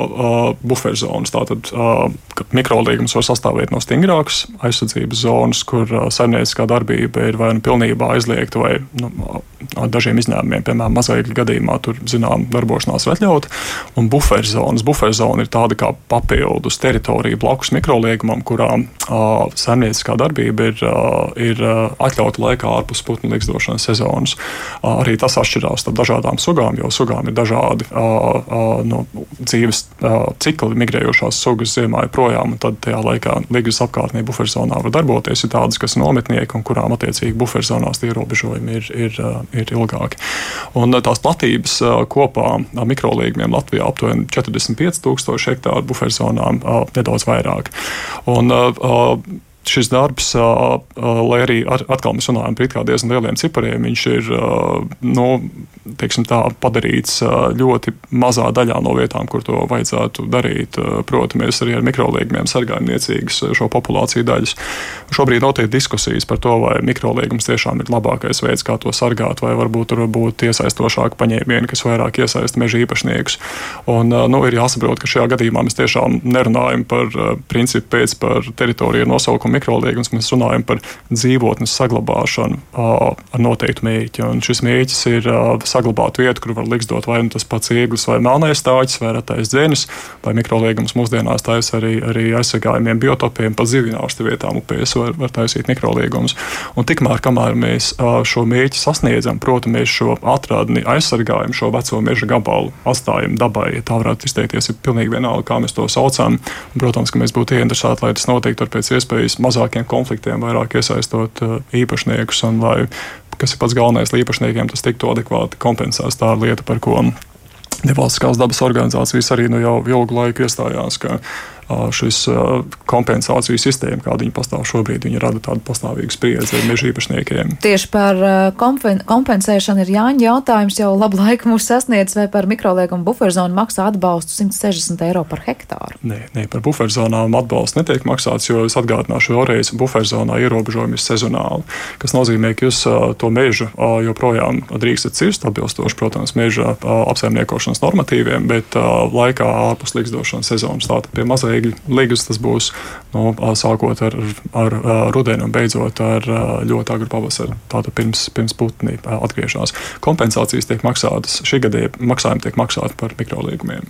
buferzonas, tātad mikroliegums var sastāvēt no stingrākas aizsardzības zonas, kur saimnieciskā darbība ir vai nu pilnībā aizliegta, vai nu, dažiem izņēmumiem, piemēram, mazēgļu gadījumā tur zinām darbošanās ir atļauta. Un buferzonas, buferzona ir tāda kā papildus teritorija blakus mikroliegumam, kurā uh, saimnieciskā darbība ir, uh, ir uh, atļauta laikā ārpus putnu ligzdošanas sezonas. Uh, arī tas atšķirās starp dažādām sugām, jo sugām ir dažādi uh, uh, no dzīves uh, cikli, migrējošās sugas ziemā ir projām, un tad tajā laikā ligzdas apkārtnē buferzonā var darboties. Ir tādas, kas ir nometnieki, un kurām attiecīgi buferzonās tie ierobežojumi ir, ir, uh, ir ilgāki. Un uh, tās platības uh, kopā uh, mikroliegumiem Latvijā aptuveni četrdesmit pieci tūkstoši hektāru, buferzonām uh, nedaudz vairāk. Un, uh, šis darbs, uh, uh, lai arī ar, atkal mēs runājam par it kā diezgan lieliem cipariem, viņš ir uh, nu, teiksim tā, padarīts uh, ļoti mazā daļā no vietām, kur to vajadzētu darīt. Uh, proti, mēs arī ar mikroliegumiem sargājam niecīgas šo populāciju daļas. Šobrīd notiek diskusijas par to, vai mikroliegums tiešām ir labākais veids, kā to sargāt, vai varbūt tur būt iesaistošāki paņēmieni, kas vairāk iesaista meža īpašniekus. Un, uh, nu, ir jāsaprot, ka šajā gadījumā mēs tiešām nerunājam par uh, principu pēc par teritoriju nosaukumu mikroliegums, mēs runājam par dzīvotnes saglabāšanu uh, ar noteiktu mērķi. Un šis mērķis ir uh, saglabāt vietu, kur var ligzdot vai nu tas pats ēglis vai melnais stāķis vai retais dzenis, vai mikroliegums mūsdienās taisa arī, arī aizsargājumiem biotopiem, pat zivināšu vietām upēs var, var taisīt mikroliegumus. Un tikmēr, kamēr mēs uh, šo mērķi sasniedzam, proti mēs šo atradni aizsargājam, šo veco meža gabalu atstājam dabai, ja tā varētu izteikties, ir pilnīgi vienalga, kā mēs to saucam. Un, protams, ka mēs būtu ieinteresēti, lai tas notiktu ar pēc iespējas mazākiem konfliktiem, vairāk iesaistot uh, īpašniekus, un lai, kas ir pats galvenais, lai īpašniekiem tas tiktu adekvāti kompensēts. Tā ir lieta, par ko nevalstiskās dabas organizācijas arī nu jau ilgu laiku iestājās, ka uh, šis uh, kompensāciju sistēma, kāda viņa pastāv šobrīd, viņa rada tādu pastāvīgu spriedzi ar meža īpašniekiem. Tieši par uh, kompen kompensēšanu ir Jāņa jautājums, jau labu laiku mūs sasniedz, vai par mikroliegumu buferzonu maksā atbalstu simt sešdesmit eiro par hektāru? Nē, nē, par buferzonām atbalsts netiek maksāts, jo es atgādināšu vēlreiz, buferzonā ierobežojumi ir sezonāli, kas nozīmē, ka jūs uh, to mežu uh, joprojām drīkstat cirst, atbilstoši, protams, meža uh, apsaimniekošanas normatīviem, bet uh, laikā ārpus ligzdošanas sezonas. Tātad pie mazēgļu ligas tas būs no, sākot ar, ar, ar rudeni un beidzot ar ļoti agru pavasari. Tātad pirms, pirms putni atgriežās. Kompensācijas tiek maksātas, šī gada maksājumi tiek maksāti par mikroliegumiem.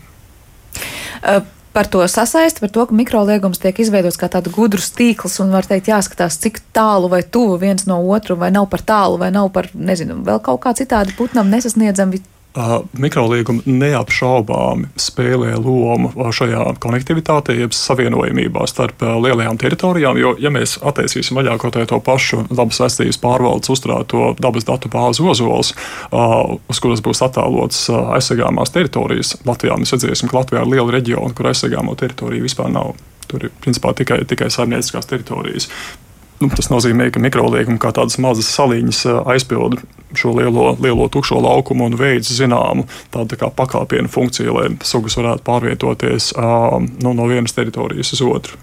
Uh. Par to sasaisti, par to, ka mikroliegums tiek izveidots kā tāda gudrus tīkls un var teikt jāskatās, cik tālu vai tuvu viens no otru, vai nav par tālu, vai nav par, nezinu, vēl kaut kā citādi putnam nesasniedzami. Uh, mikroliegumi neapšaubāmi spēlē lomu šajā konektivitātē, jeb savienojumībā starp uh, lielajām teritorijām, jo, ja mēs attaisīsim vaļā kaut to pašu dabas aizsardzības pārvaldes uzturēto dabas datu bāzi Ozols, uh, uz kuras būs attēlotas uh, aizsargāmās teritorijas, Latvijā mēs redzēsim, ka Latvijā ir liela reģiona, kur aizsargāmo teritoriju vispār nav. Tur ir principā tikai, tikai saimnieciskās teritorijas. Nu, tas nozīmē, ka mikroliegumi kā tādas mazas saliņas aizpilda šo lielo, lielo tukšo laukumu un veids zināmu tādu tā kā pakāpienu funkciju, lai sugas varētu pārvietoties uh, nu, no vienas teritorijas uz otru.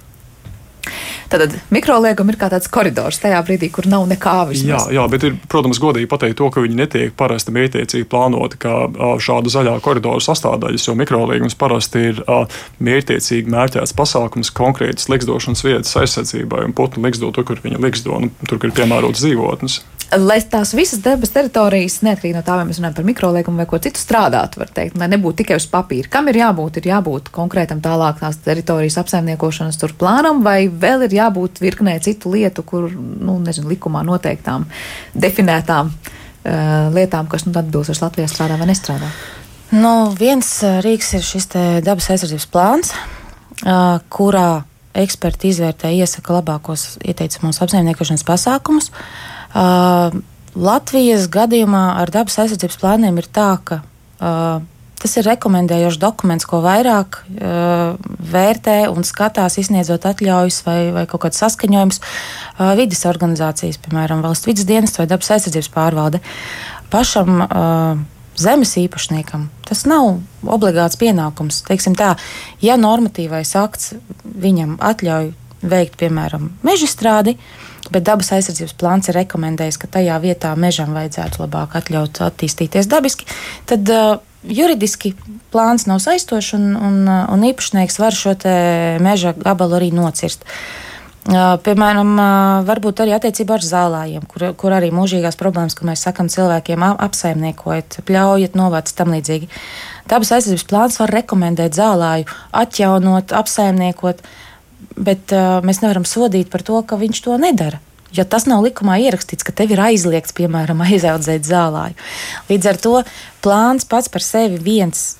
Tātad mikroliegumi ir kā tāds koridors tajā brīdī, kur nav nekā vismaz. Jā, jā, bet ir, protams, godīgi pateikt to, ka viņi netiek parasti mērķtiecīgi plānoti kā šāda zaļā koridoru sastāvdaļas, jo mikroliegums parasti ir mērķtiecīgi mērķēts pasākums konkrētas ligzdošanas vietas aizsardzībai un putnu ligzdo tur, kur viņi ligzdo, un tur, kur ir piemērotas dzīvotnes. Lai tās visas dabas teritorijas, neatkarīgi no tā, vai mēs runājam par mikroliegumu vai ko citu strādāt, var teikt, lai nebūtu tikai uz papīra. Kam ir jābūt? Ir jābūt konkrētam tālāk tās teritorijas apsaimniekošanas tur plānam, vai vēl ir jābūt virknē citu lietu, kur, nu, nezinu, likumā noteiktām, definētām uh, lietām, kas, nu, atbilstoši Latvijā strādā vai nestrādā? Nu, viens rīks ir šis te dabas aizsardzības plāns, uh, kurā eksperti izvērtē, iesaka labākos ieteicamos apsaimniekošanas pasākumus. Uh, Latvijas gadījumā ar dabas aizsardzības plāniem ir tā, ka uh, tas ir rekomendējošs dokuments, ko vairāk uh, vērtē un skatās, izsniedzot atļaujas vai, vai kaut kāds saskaņojums uh, vides organizācijas, piemēram, valsts vides dienests vai dabas aizsardzības pārvalde. Pašam uh, zemes īpašniekam tas nav obligāts pienākums. Teiksim tā, ja normatīvais akts viņam atļauj veikt, piemēram, mežstrādi, bet dabas aizsardzības plāns ir rekomendējis, ka tajā vietā mežam vajadzētu labāk atļaut attīstīties dabiski, tad uh, juridiski plāns nav saistošs un, un, un īpašnieks var šo te meža gabalu arī nocirst. Uh, piemēram, uh, varbūt arī attiecībā ar zālājiem, kur, kur arī mūžīgās problēmas, ka mēs sakam cilvēkiem apsaimniekojiet, pļaujiet, novāc tam līdzīgi. Dabas aizsardzības plāns var rekomendēt zālāju atjaunot, apsaimniekot, bet uh, mēs nevaram sodīt par to, ka viņš to nedara. Jo tas nav likumā ierakstīts, ka tev ir aizliegts, piemēram, aizaudzēt zālāju. Līdz ar to plāns pats par sevi viens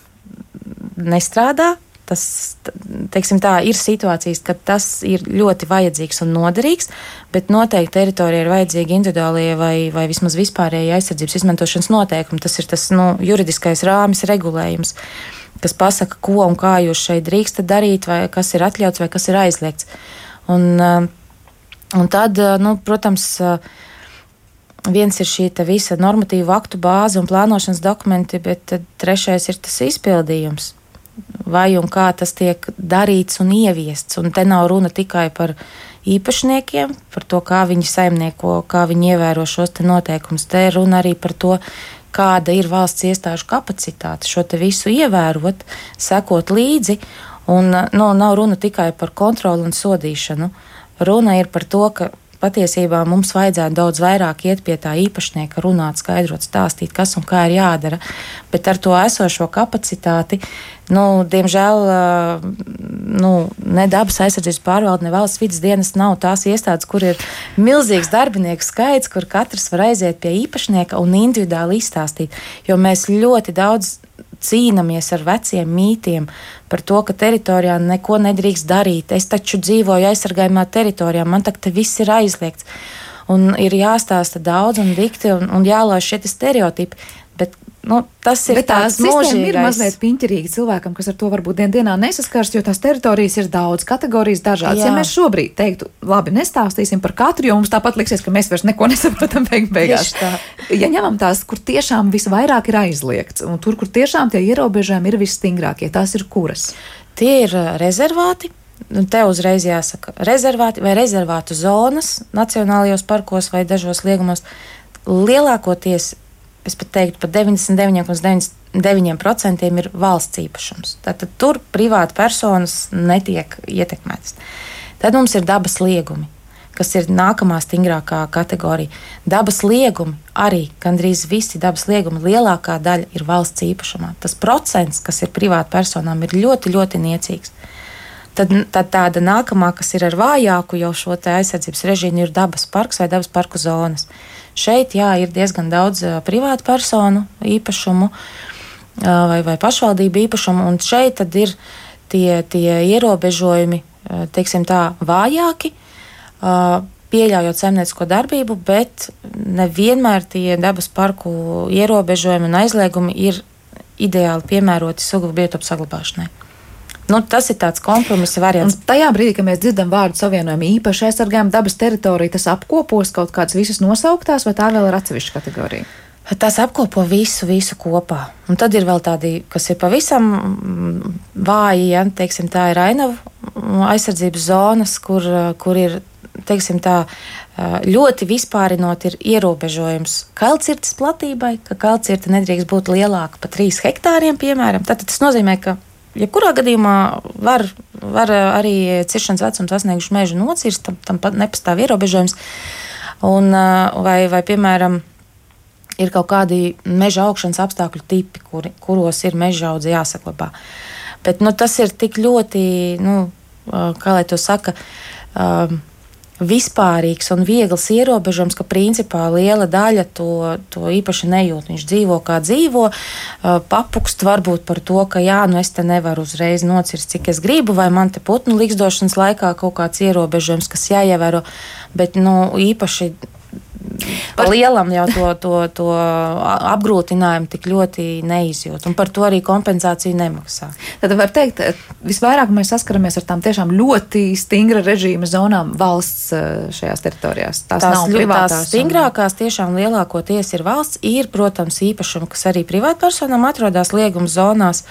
nestrādā. Tas, teiksim tā, ir situācijas, kad tas ir ļoti vajadzīgs un noderīgs, bet noteikti teritorijai ir vajadzīgi individuālie vai, vai vismaz vispārējie aizsardzības izmantošanas noteikumi. Tas ir tas nu, juridiskais rāmis, regulējums, kas pasaka, ko un kā jūs šeit drīkstat darīt, vai kas ir atļauts, vai kas ir aizliegts. Un, un tad, nu, protams, viens ir šī visa normatīva aktu bāze un plānošanas dokumenti, bet trešais ir tas izpildījums. Vai un kā tas tiek darīts un ieviests. Un te nav runa tikai par īpašniekiem, par to, kā viņi saimnieko, kā viņi ievēro šos te noteikumus. Te runa arī par to, kāda ir valsts iestāžu kapacitāte šo te visu ievērot, sekot līdzi. Un, nu, nav runa tikai par kontroli un sodīšanu. Runa ir par to, ka patiesībā mums vajadzētu daudz vairāk iet pie tā īpašnieka, runāt, skaidrot, stāstīt, kas un kā ir jādara. Bet ar to esošo kapacitāti, nu, diemžēl, nu, ne dabas aizsardzības pārvalde, ne valsts vides dienas nav tās iestādes, kur ir milzīgs darbinieku skaits, kur katrs var aiziet pie īpašnieka un individuāli izstāstīt. Jo mēs ļoti daudz cīnāmies ar veciem mītiem par to, ka teritorijā neko nedrīkst darīt. Es taču dzīvoju aizsargājumā teritorijā, man tak te viss ir aizliegts. Un ir jāstāsta daudz un dikti un, un jālauž šie stereotipi. Bet, nu, tas ir Bet tāds mūžīgais. Ir mazliet mūžīgais. piņķerīgi cilvēkam, kas ar to varbūt dien dienā nesaskars, jo tās teritorijas ir daudz, kategorijas dažādas. Jā. Ja mēs šobrīd teiktu, labi, nestāstīsim par katru, jo mums tāpat liksies, ka mēs vairs neko nesaprotam beig beigās. Tieši tā. Ja ņemam tās, kur tiešām visvairāk ir aizliegts, un tur, kur tiešām tie ierobežojumi ir visstingrākie, tās ir kuras? Tie ir rezervāti. Te uzreiz jāsaka rezervāti vai rezervātu zonas nacionālajos parkos vai dažos liegumos. Lielākoties, es pat teiktu, pat deviņdesmit deviņi komats deviņdesmit deviņi procenti ir valsts īpašums. Tātad tur privāti personas netiek ietekmētas. Tad mums ir dabas liegumi, kas ir nākamā stingrākā kategorija. Dabas liegumi arī, gandrīz visi dabas liegumi, lielākā daļa ir valsts īpašumā. Tas procents, kas ir privāti personām, ir ļoti, ļoti niecīgs. Tad, tad tāda nākamā, kas ir ar vājāku jau šo te aizsardzības režīmu, ir dabas parks vai dabas parku zonas. Šeit, jā, ir diezgan daudz uh, privātu personu īpašumu uh, vai, vai pašvaldību īpašumu, un šeit tad ir tie, tie ierobežojumi, uh, teiksim tā, vājāki, uh, pieļaujot saimniecisko darbību, bet nevienmēr tie dabas parku ierobežojumi un aizliegumi ir ideāli piemēroti sugu biotopu saglabāšanai. Nu, tas ir tāds kompromisa variants. Un tajā brīdī, kad mēs dzirdam vārdu savienojumu īpaši aizsargājam dabas teritoriju, tas apkopos kaut kādas visas nosauktās, vai tā vēl ir atsevišķa kategorija? Tas apkopo visu, visu kopā. Un tad ir vēl tādi, kas ir pavisam vāji, ja, teiksim, tā ir ainavu aizsardzības zonas, kur, kur ir, teiksim tā, ļoti vispārinot ir ierobežojums kalcirtes platībai, ka kalcirte nedrīkst būt lielāka par trīs hektāriem, piemēram. Tātad tas nozīmē, ka jebkurā gadījumā var, var arī ciršanas vecums sasnieguši mežu nocirst, tam, tam pat nepastāv ierobežojums. Un, vai, vai, piemēram, ir kaut kādi meža augšanas apstākļu tipi, kuri, kuros ir meža audze jāsaglabā. Bet nu, tas ir tik ļoti, nu, kā lai to saka, um, vispārīgs un viegls ierobežojums, ka principā liela daļa to, to īpaši nejūt. Viņš dzīvo kā dzīvo, papukst varbūt par to, ka jā, nu es te nevaru uzreiz nocirst, cik es gribu, vai man te putnu likstošanas laikā kaut kāds ierobežojums, kas jāievēro, bet nu īpaši par lielam jau to, to, to apgrūtinājumu tik ļoti neizjūt, un par to arī kompensāciju nemaksā. Tad var teikt, visvairāk mēs saskaramies ar tām tiešām ļoti stingra režīma zonām valsts šajās teritorijās. Tās, tās nav privātās. Tās stingrākās tiešām lielākoties ir valsts, ir, protams, īpašumi, kas arī privātpersonām atrodas lieguma zonās,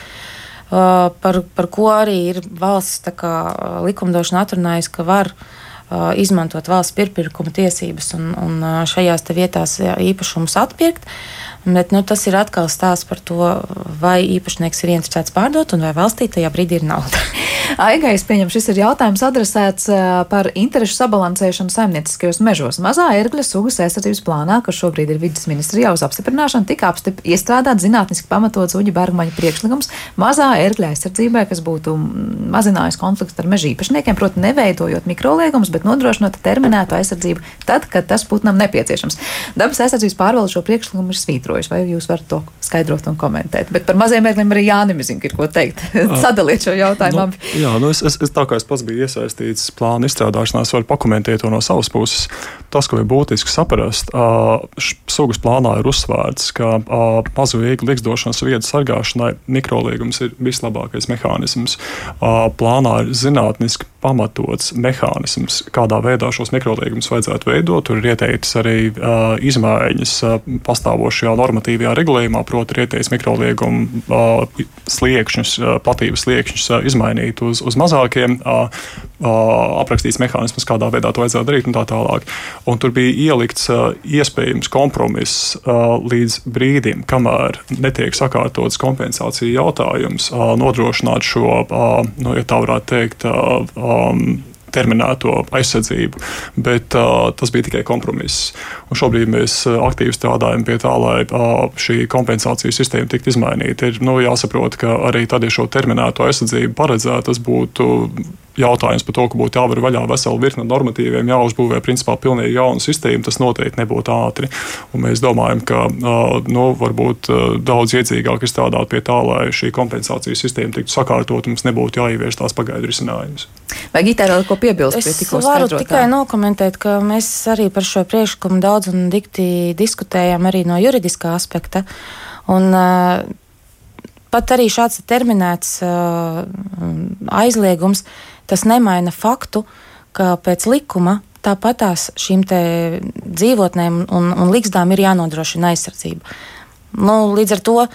par, par ko arī ir valsts tā kā likumdošana atrunājusi, ka var izmantot valsts pirpirkuma tiesības un, un šajās te vietās īpašumus atpirkt. Bet, nu, tas ir atkal stāsts par to, vai īpašnieks ir interesēts pārdot un vai valstī tajā brīdī ir nauda. Aigai, es pieņemu, šis ir jautājums adresēts par interešu sabalansēšanu saimnieciskajos mežos. Mazā ērgļa sugas aizsardzības plānā, kas šobrīd ir vides ministrijā uz apstiprināšanu, tika apstip, iestrādāt zinātniski pamatots Uģa Bergmaņa priekšlikums mazā ērgļa aizsardzībai, kas būtu mazinājis konflikts ar meža īpašniekiem, proti neveidojot mikroliegumus, bet nodrošinot terminētu aizsardzību tad, kad tas putnam nepieciešams. Dabas aizsardzības pārvalde šo priekšlikumu ir svītrojuši, vai jūs varat to skaidrot un komentēt? Bet par maziem ērgļiem arī Jānim, es zinu, ir ko teikt. Sadaliet šo jautājumu. Nu, jā, nu es, es, es tā kā es pats biju iesaistīts plāna izstrādāšanā, es varu pakomentēt to no savas puses. Tas, ko ir būtiski saprast, uh, sugas plānā ir uzsvērts, ka uh, mazu vieglu liksdošanas vietu sargāšanai mikroliegums ir vislabākais mehānisms. Uh, plānā ir zinātniski pamatots mehānisms, kādā veidā šos mikroliegumus vajadzētu veidot. Tur ir ieteikts arī uh, izmaiņas uh, pastāvošajā normatīvajā regulējumā, proti ir ieteikts mikroliegumu uh, sliekšņus, uh, platības sliekšņus uh, izmainīt uz, uz mazākiem, uh, uh, aprakstīts mehānismus, kādā veidā to vajadzētu darīt un tā tālāk. Un tur bija ielikts uh, iespējams kompromiss uh, līdz brīdim, kamēr netiek sakārtots kompensācija jautājums, uh, nodrošināt šo, uh, nu, ja tā varētu teikt, uh, um, terminēto aizsardzību, bet uh, tas bija tikai kompromiss. Un šobrīd mēs uh, aktīvi strādājam pie tā, lai uh, šī kompensācijas sistēma tiktu izmainīta. Ir nu, jāsaprot, ka arī tad, ja šo terminēto aizsardzību paredzētu, tas būtu jautājums par to, ka būtu jāvar vaļā vesela virkne normatīviem, jāuzbūvē principā pilnīgi jauna sistēma, tas noteikti nebūtu ātri. Un mēs domājam, ka uh, nu, varbūt uh, daudz iedzīgāk ir strādāt pie tā, lai šī kompensācijas sistēma tiktu sakārtot, un mums nebūtu jāievieš tās pagaidu risinājums. Vai Gitēra vēl ko piebilst pie tikko skaidrotā? Es varu tikai nokomentēt, ka mēs arī par šo priekšlikumu daudz un dikti diskutējām arī no juridiskā aspekta. Un uh, pat arī šāds terminēts uh, aizliegums, tas nemaina faktu, ka pēc likuma tāpatās šīm te dzīvotnēm un, un liksdām ir jānodrošina aizsardzība. Nu, līdz ar to uh,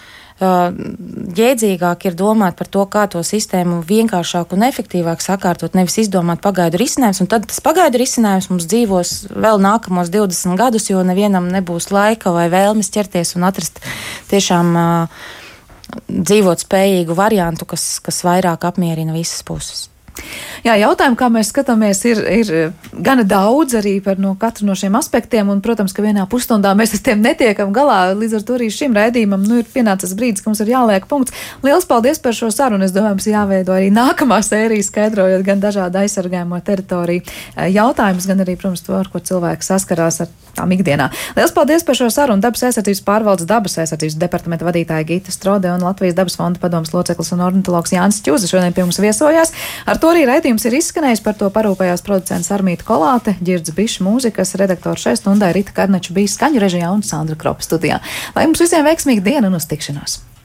jēdzīgāk ir domāt par to, kā to sistēmu vienkāršāk un efektīvāk sakārtot, nevis izdomāt pagaidu risinājums, un tad tas pagaidu risinājums mums dzīvos vēl nākamos divdesmit gadus, jo nevienam nebūs laika vai vēlmes ķerties un atrast tiešām uh, dzīvot spējīgu variantu, kas, kas vairāk apmierina visas puses. Jā, jautājumi, kā mēs skatāmies, ir, ir gana daudz arī par no katru no šiem aspektiem, un, protams, ka vienā pusstundā mēs ar tiem netiekam galā, līdz ar to arī šim raidījumam, nu, ir pienācis brīdis, ka mums ir jāliek punkts. Liels paldies par šo sarunu, es domāju, mums jāveido arī nākamā sērija, skaidrojot gan dažādu aizsargājumu teritoriju jautājumus, gan arī, protams, to, ar ko cilvēki saskarās ar tām ikdienā. Liels paldies par šo sarunu Dabas aizsardzības pārvaldes dabas aizsardzības departamenta vadītāja Gita Strode un Latvijas dabas fonda padomes loceklis un ornitologs Jānis Čūze šodien pie mums viesojās. Ar to arī raidījums ir izskanējis, par to parūpējās producents Armīta Kolāte, Ģirds Bišs mūzikas, redaktors šai stundai Rita Karnača bija skaņu režijā un Sandra Kropa studijā. Lai mums visiem veiksmīga diena un uz tikšanos!